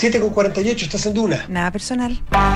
7:48, estás en Duna. Nada personal.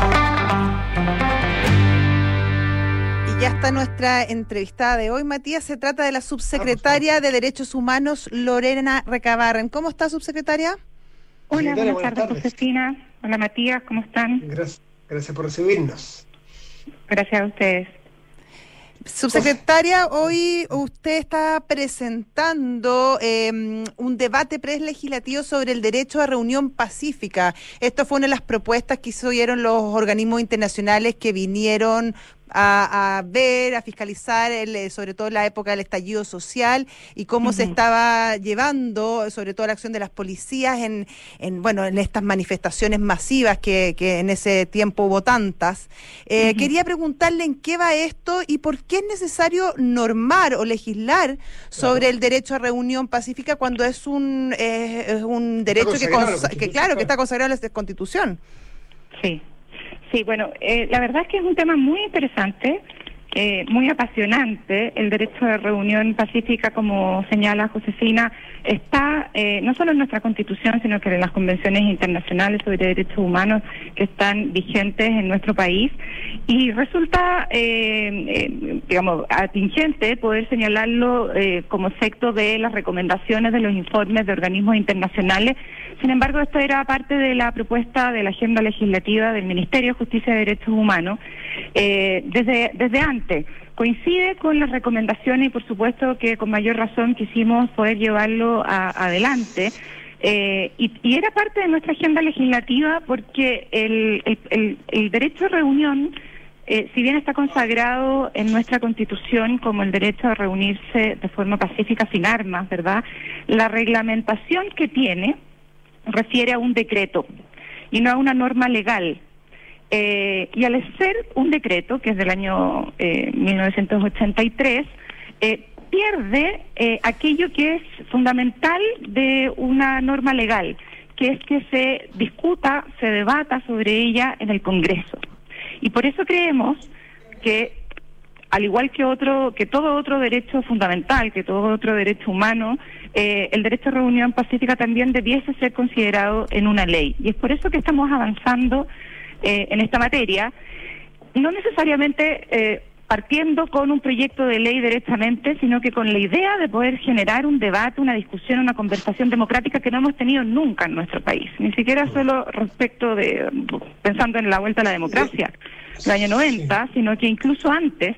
Y ya está nuestra entrevistada de hoy, Matías. Se trata de la subsecretaria de Derechos Humanos, Lorena Recabarren. ¿Cómo está, subsecretaria? Hola, buenas tardes, Josefina. Hola, Matías, ¿cómo están? Gracias por recibirnos. Gracias a ustedes. Subsecretaria, hoy usted está presentando un debate prelegislativo sobre el derecho a reunión pacífica. Esto fue una de las propuestas que hicieron los organismos internacionales que vinieron a ver, a fiscalizar sobre todo la época del estallido social y cómo se estaba llevando, sobre todo la acción de las policías en estas manifestaciones masivas que en ese tiempo hubo tantas. Quería preguntarle en qué va esto y por qué es necesario normar o legislar sobre el derecho a reunión pacífica cuando es un derecho que está consagrado en la Constitución. Sí, bueno, la verdad es que es un tema muy interesante, muy apasionante. El derecho de reunión pacífica, como señala Josefina, está no solo en nuestra Constitución, sino que en las convenciones internacionales sobre derechos humanos que están vigentes en nuestro país. Y resulta, atingente poder señalarlo como efecto de las recomendaciones de los informes de organismos internacionales. Sin embargo, esto era parte de la propuesta de la agenda legislativa del Ministerio de Justicia y Derechos Humanos desde antes. Coincide con las recomendaciones y por supuesto que con mayor razón quisimos poder llevarlo adelante. Y era parte de nuestra agenda legislativa porque el derecho a reunión, si bien está consagrado en nuestra Constitución como el derecho a reunirse de forma pacífica sin armas, ¿verdad? La reglamentación que tiene refiere a un decreto y no a una norma legal. Y al ser un decreto, que es del año 1983, pierde aquello que es fundamental de una norma legal, que es que se discuta, se debata sobre ella en el Congreso. Y por eso creemos que, al igual que todo otro derecho fundamental, que todo otro derecho humano, el derecho a reunión pacífica también debiese ser considerado en una ley. Y es por eso que estamos avanzando en esta materia, no necesariamente partiendo con un proyecto de ley directamente, sino que con la idea de poder generar un debate, una discusión, una conversación democrática que no hemos tenido nunca en nuestro país, ni siquiera solo respecto pensando en la vuelta a la democracia del año 90, sino que incluso antes.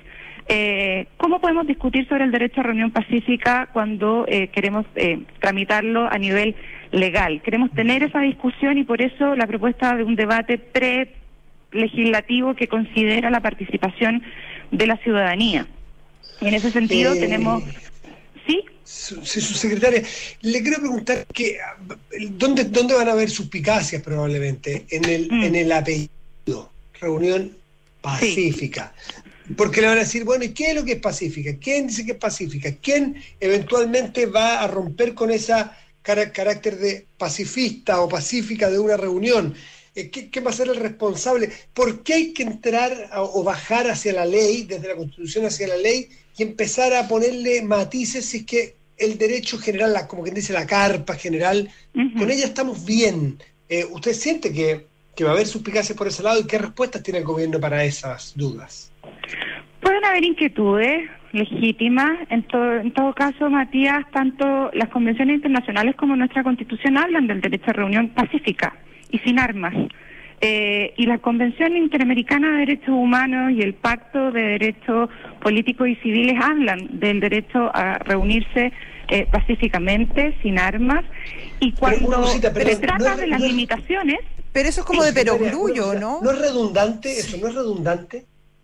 ¿Cómo podemos discutir sobre el derecho a reunión pacífica cuando queremos tramitarlo a nivel legal? Queremos tener esa discusión y por eso la propuesta de un debate pre-legislativo que considera la participación de la ciudadanía. Y en ese sentido tenemos... ¿Sí? Sí, subsecretaria, le quiero preguntar que ¿dónde van a haber suspicacias probablemente? En el apellido, reunión pacífica. Sí. Porque le van a decir, bueno, ¿y qué es lo que es pacífica? ¿Quién dice que es pacífica? ¿Quién eventualmente va a romper con esa carácter de pacifista o pacífica de una reunión? ¿Qué va a ser el responsable? ¿Por qué hay que entrar o bajar hacia la ley, desde la Constitución hacia la ley, y empezar a ponerle matices si es que el derecho general, como quien dice la carpa general, con ella estamos bien? ¿Usted siente que va a haber suspicacias por ese lado y qué respuestas tiene el gobierno para esas dudas? Pueden haber inquietudes legítimas. En todo caso, Matías, tanto las convenciones internacionales como nuestra Constitución hablan del derecho a reunión pacífica y sin armas. Y la Convención Interamericana de Derechos Humanos y el Pacto de Derechos Políticos y Civiles hablan del derecho a reunirse pacíficamente, sin armas. Y cuando se trata de las limitaciones... Pero eso es como de perogrullo, ¿no? ¿No es redundante eso? ¿No es redundante?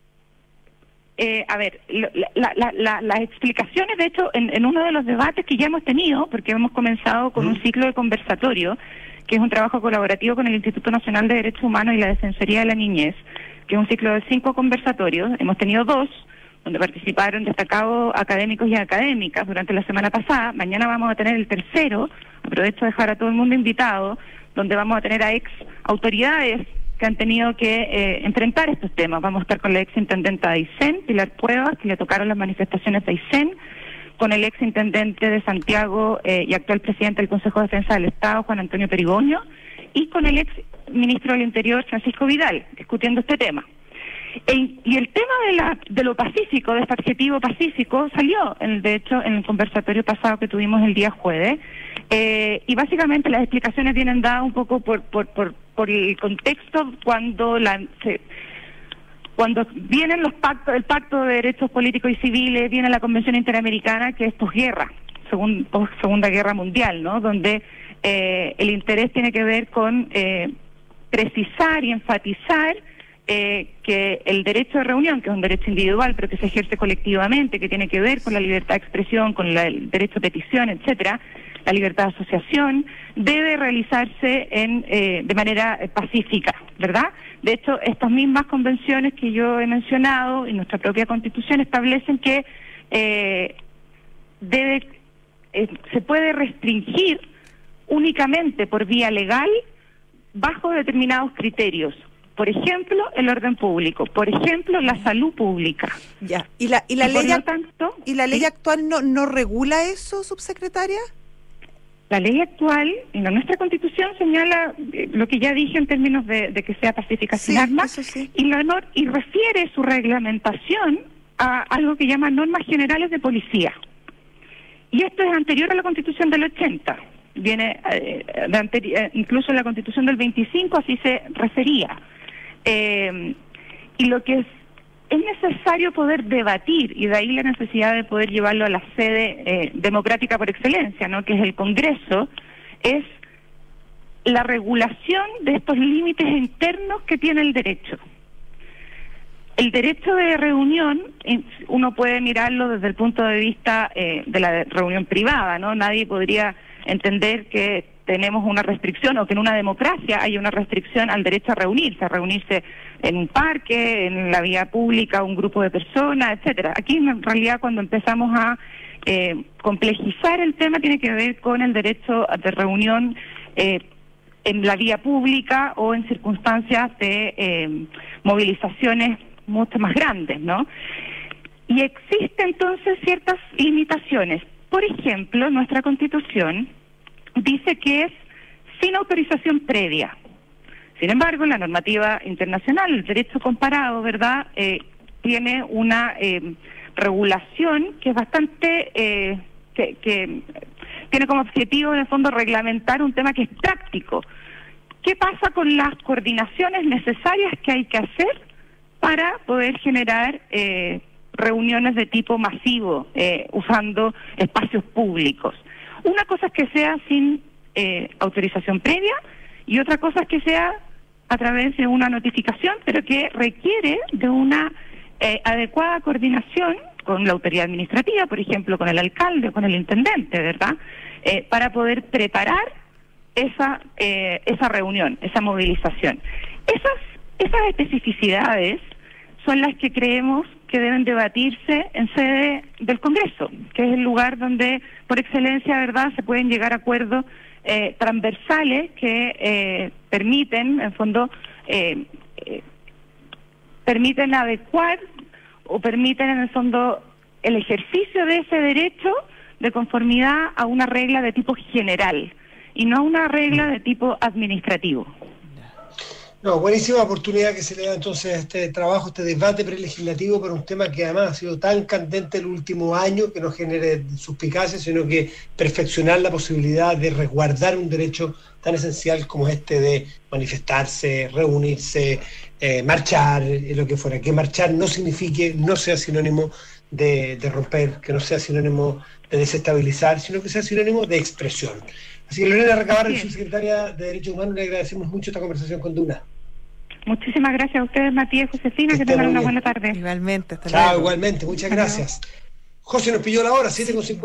Las explicaciones, de hecho, en uno de los debates que ya hemos tenido, porque hemos comenzado con un ciclo de conversatorio, que es un trabajo colaborativo con el Instituto Nacional de Derechos Humanos y la Defensoría de la Niñez, que es un ciclo de 5 conversatorios. Hemos tenido 2, donde participaron destacados académicos y académicas durante la semana pasada. Mañana vamos a tener el tercero, aprovecho de dejar a todo el mundo invitado, donde vamos a tener a ex autoridades que han tenido que enfrentar estos temas. Vamos a estar con la ex intendenta de Aysén, Pilar Cuevas, que le tocaron las manifestaciones de Aysén, con el ex intendente de Santiago y actual presidente del Consejo de Defensa del Estado, Juan Antonio Perigoño, y con el ex ministro del Interior, Francisco Vidal, discutiendo este tema. Y el tema de lo pacífico, de este adjetivo pacífico, salió, de hecho, en el conversatorio pasado que tuvimos el día jueves, y básicamente las explicaciones vienen dadas un poco por el contexto cuando vienen los pactos, el Pacto de Derechos Políticos y Civiles, viene la Convención Interamericana, que es posguerra, Segunda Guerra Mundial, ¿no? Donde el interés tiene que ver con precisar y enfatizar que el derecho de reunión, que es un derecho individual, pero que se ejerce colectivamente, que tiene que ver con la libertad de expresión, con el derecho a petición, etcétera, la libertad de asociación, debe realizarse de manera pacífica, ¿verdad? De hecho, estas mismas convenciones que yo he mencionado y nuestra propia Constitución establecen que se puede restringir únicamente por vía legal bajo determinados criterios. Por ejemplo, el orden público, por ejemplo, la salud pública. Ya. ¿Y la ley actual no regula eso, subsecretaria? La ley actual, nuestra Constitución señala lo que ya dije en términos de que sea pacífica sin armas, sí. y refiere su reglamentación a algo que llama normas generales de policía. Y esto es anterior a la Constitución del 80. Viene incluso en la Constitución del 25 así se refería. Y lo que es necesario poder debatir, y de ahí la necesidad de poder llevarlo a la sede democrática por excelencia, ¿no? Que es el Congreso, es la regulación de estos límites internos que tiene el derecho. El derecho de reunión, uno puede mirarlo desde el punto de vista de la reunión privada, ¿no? Nadie podría entender que tenemos una restricción o que en una democracia hay una restricción al derecho a reunirse en un parque, en la vía pública, un grupo de personas, etcétera. Aquí en realidad cuando empezamos a complejizar el tema tiene que ver con el derecho de reunión en la vía pública o en circunstancias de movilizaciones mucho más grandes, ¿no? Y existen entonces ciertas limitaciones. Por ejemplo, nuestra Constitución dice que es sin autorización previa. Sin embargo, la normativa internacional, el derecho comparado, ¿verdad?, tiene una regulación que es bastante, que tiene como objetivo, en el fondo, reglamentar un tema que es práctico. ¿Qué pasa con las coordinaciones necesarias que hay que hacer para poder generar reuniones de tipo masivo, usando espacios públicos? Una cosa es que sea sin autorización previa y otra cosa es que sea a través de una notificación, pero que requiere de una adecuada coordinación con la autoridad administrativa, por ejemplo, con el alcalde o con el intendente, ¿verdad? Para poder preparar esa reunión, esa movilización. Esas especificidades son las que creemos que deben debatirse en sede del Congreso, que es el lugar donde, por excelencia, ¿verdad?, se pueden llegar a acuerdos transversales que permiten, en fondo, permiten adecuar o permiten, en el fondo, el ejercicio de ese derecho de conformidad a una regla de tipo general y no a una regla de tipo administrativo. No, buenísima oportunidad que se le da entonces a este trabajo, este debate prelegislativo para un tema que además ha sido tan candente el último año, que no genere suspicacia, sino que perfeccionar la posibilidad de resguardar un derecho tan esencial como este de manifestarse, reunirse, marchar, lo que fuera. Que marchar no signifique, no sea sinónimo de romper, que no sea sinónimo de desestabilizar, sino que sea sinónimo de expresión. Así que Lorena Recabarren, subsecretaria de Derechos Humanos, le agradecemos mucho esta conversación con Duna. Muchísimas gracias a ustedes, Matías y Josefina, que tengan una buena tarde. Igualmente, hasta luego. Chao, igualmente, muchas gracias. José, nos pilló la hora, 7:50.